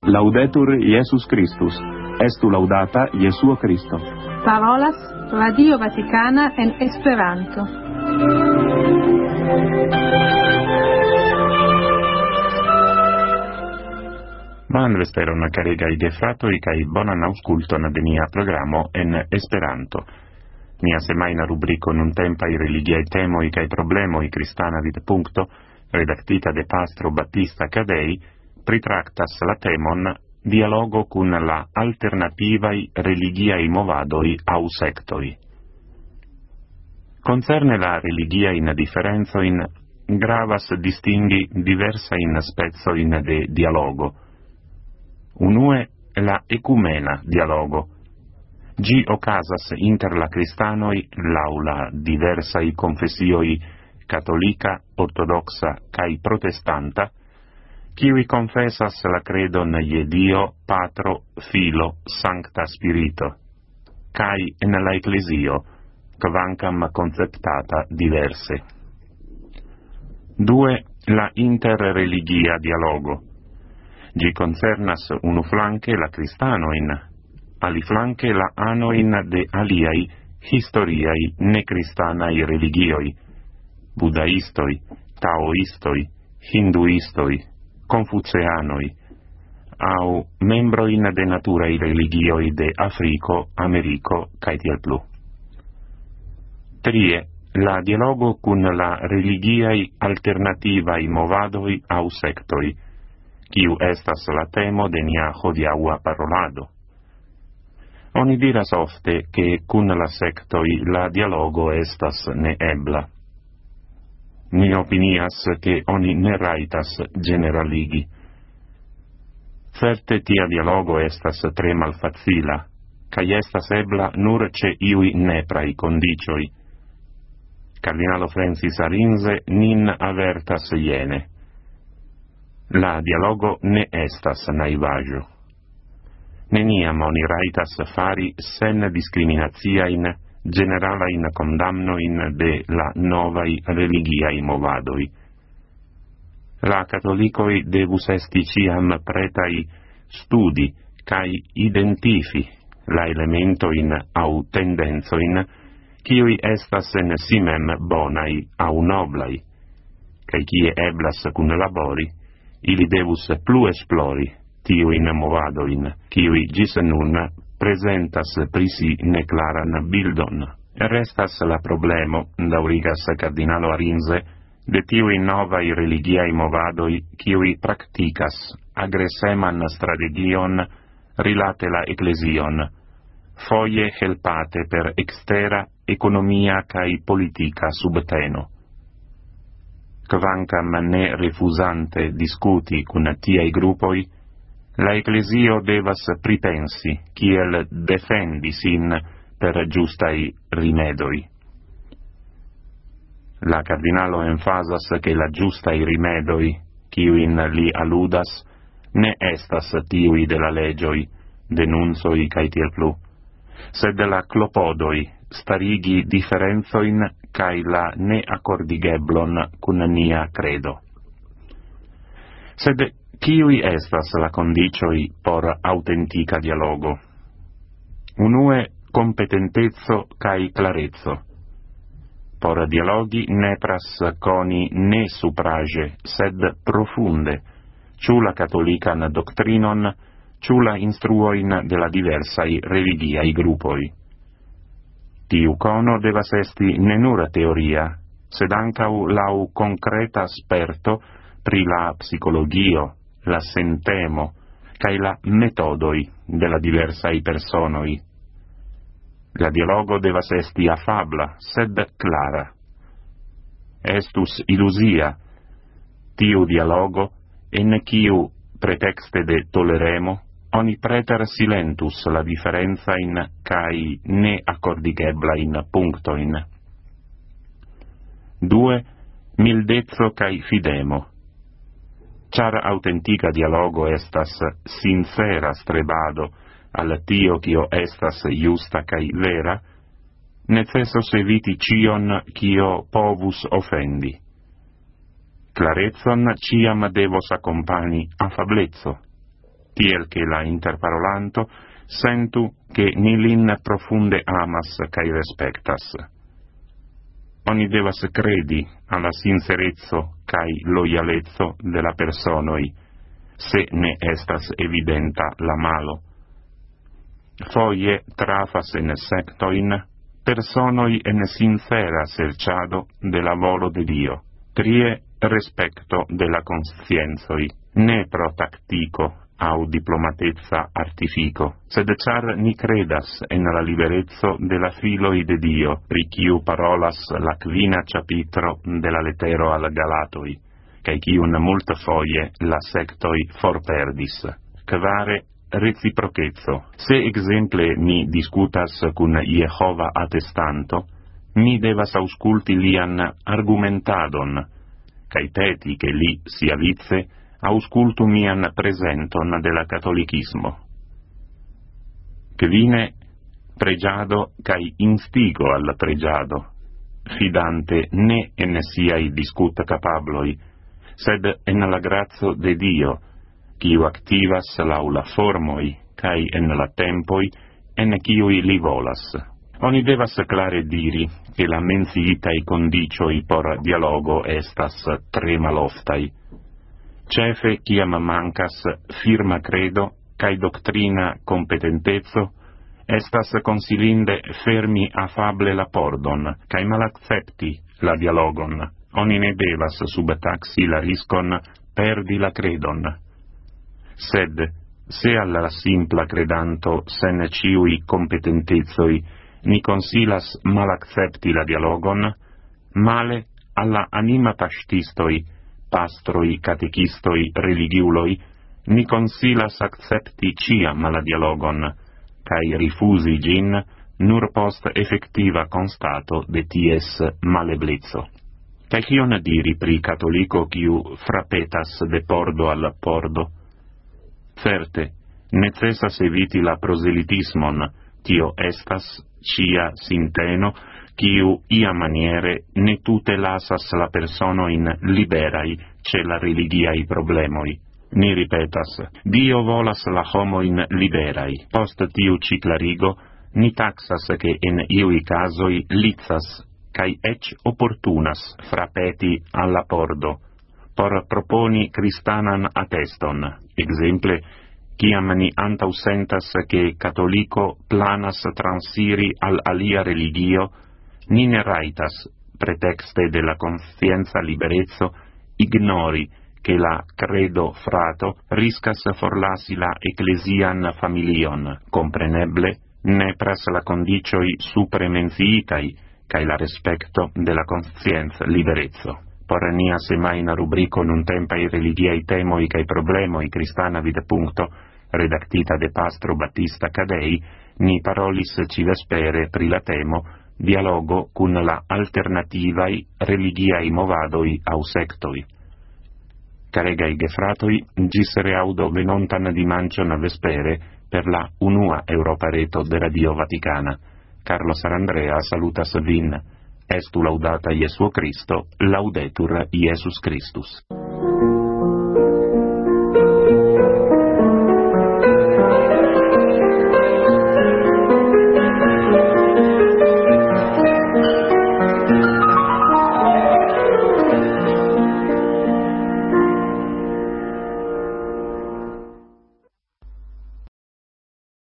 Laudetur Jesus Christus. Estu laudata Jesuo Christo. Parolas Radio Vaticana en Esperanto. Bonan vesperon, caregaj gefratoj kaj bonan aŭskulton de nia programo en Esperanto. Nia semajna rubriko nuntempaj religiaj temoj kaj problemoj kristana vidpunkto, redaktita de pastro Battista Cadei, pritraktas la temon dialogo kun la alternativaj religiaj movadoj aŭ sektoj. Concerne la religiajn diferencojn, gravas distingi diversajn specojn de dialogo. Unue la ecumena dialogo. Gi okazas inter la kristanoj laŭ la diversaj confesioj katolika, ortodoxa kaj protestanta, kiuj confessas la credon je Dio, Patro, Filo, Sancta Spirito, kaj en la Ecclesio, kvankam conceptata diverse. Due, la interreligia dialogo. Gi concernas unuflanke la kristanoin, aliflanke la anoin de aliaj historiaj nekristanaj religioj, budaistoj, taoistoj, hinduistoj, confuceanoi, au membroin de naturei religioi de Africo, Americo, cae tiel plu. Trie, la dialogo cun la religiai alternativai movadoi au sectoi, kiu estas la temo de nia hodiaŭa parolado. Oni diras ofte che cun la sectoi la dialogo estas neebla. Mi opinias che oni ne raitas generaligi. Certe tia dialogo estas tre malfacila, cae estas ebla nur ce iui neprai condicioi. Cardinalo Francis Arinze nin avertas iene. La dialogo ne estas naivaggio. Neniam oni raitas fari sen discriminatiain generalain condamnoin de la novai religiai movadoi. La catholicoi devus esti ciam pretai studi cae identifi la elementoin au tendenzoin kiui estas en simem bonai au noblai, cae kie eblas cun labori, ili devus plu esplori tiuin movadoin, kiui gis nun presentas prisi neclaran bildon. Restas la problemo, daurigas cardinalo Arinze, de tiui novai religiai movadoi kiui practicas agreseman strategion rilate la ecclesion, foie helpate per extera economia cae politica subteno. Kvankam ne refusante discuti cun tiai gruppoi, la Ecclesio devas pripensi kiel defendi sin per giustai rimedoi. La cardinalo enfasas che la giustai rimedoi, kiuin li aludas, ne estas tiui de la legioi, denunzoi cae tiel plu, sed la clopodoi starigi differenzoin cae la ne accordigeblon cun nia credo. Sed kiui estas la condicioi por autentica dialogo? Unue, competentezzo cae clarezzo. Por dialogi nepras coni ne suprage, sed profunde, ciù la catolican doctrinon, ciù la instruoin de la diversai religiai gruppoi. Tiu cono devas esti ne nur teoria, sed ancau lau concreta sperto pri la psicologio, la sentemo, cae la metodoi de la diversai personoi. La dialogo devas esti afabla, sed clara. Estus illusia, tiu dialogo, en ciu pretexte de toleremo, oni preter silentus la differenzain cae ne accordigeblain punctoin. Due, mildezzo cae fidemo. Char autentica dialogo estas sincera strebado al tio kio estas justa cae vera, necessos eviti cion kio povus offendi. Clarezzon ciam devos accompani affablezzo. tiel che la interparolanto sentu che nilin profunde amas cae respectas. Oni devas credi alla sincerezzo cae loialezzo de la personoi, se ne estas evidenta la malo. Foie trafas en sectoin personoi en sincera serciado de la volo de Dio. Trie respecto de la conscienzoi, ne pro tactico au diplomatezza artifico, sed char ni credas en la liberezzo de la filoi de Dio, pri quiu parolas la quina capitro de la lettero al Galatoi, cae quiun multa foie la sectoi forperdis. Kvare reciprocezzo. Se exemple mi discutas cun Jehova attestanto, mi devas ausculti lian argumentadon, cae peti che li sia vice auscultu mian presenton de la catolicismo. Quine pregiado cae instigo al pregiado, fidante ne en siai discuta capabloi, sed en la grazio de Dio, quiu activas laula formoi, cae en la tempoi, en quiui li volas. Oni devas clare diri che la menciitai condicioi por dialogo estas tre maloftai. Cefe ciam mancas firma credo cae doctrina competentezzo, estas consilinde fermi afable la pordon, cae malaccepti la dialogon. Oni ne devas subtaxi la riscon perdi la credon. Sed, se alla simpla credanto sen ciui competentezoi ni consilas malaccepti la dialogon, male alla anima pastistoi, pastroi, catechistoi, religiuloi, ni consilas accepti ciam la dialogon, cae rifusi gin nur post effectiva constato de ties maleblezzo. Cae cion diri pri catolico quiu frappetas de pordo al pordo? Certe, necessas eviti la proselitismon, tio estas cia sinteno, quiu ia maniere ne tute lasas la personoin liberai ce la religiai problemoi. Ni ripetas, Dio volas la homoin liberai. Post tiu ciclarigo, ni taxas che in iui casoi lizas, cae ec opportunas frapeti alla pordo, por proponi cristanan atteston. Exemple, ciam ni antausentas che catolico planas transiri al alia religio, ni ne raitas, pretexte de la conscienza liberezzo, ignori che la credo frato riscas forlasi la ecclesian familion, compreneble, nepras la condicioi supremenciitai, cae la respecto de la conscienza liberezzo. Por nia semaina rubrico nun tempai religiei temoi cae problemoi cristana vide puncto, redactita de Pastro Battista Cadei, ni parolis civespere pri la temo dialogo cun la alternativai religiai movadoi au sectoi. Caregai gefratoi, gis reaudo venontan dimancion vespere per la unua Europa reto de Radio Vaticana. Carlo Sarandrea salutas vin. Estu laudata Iesu Christo, laudetur Iesus Christus.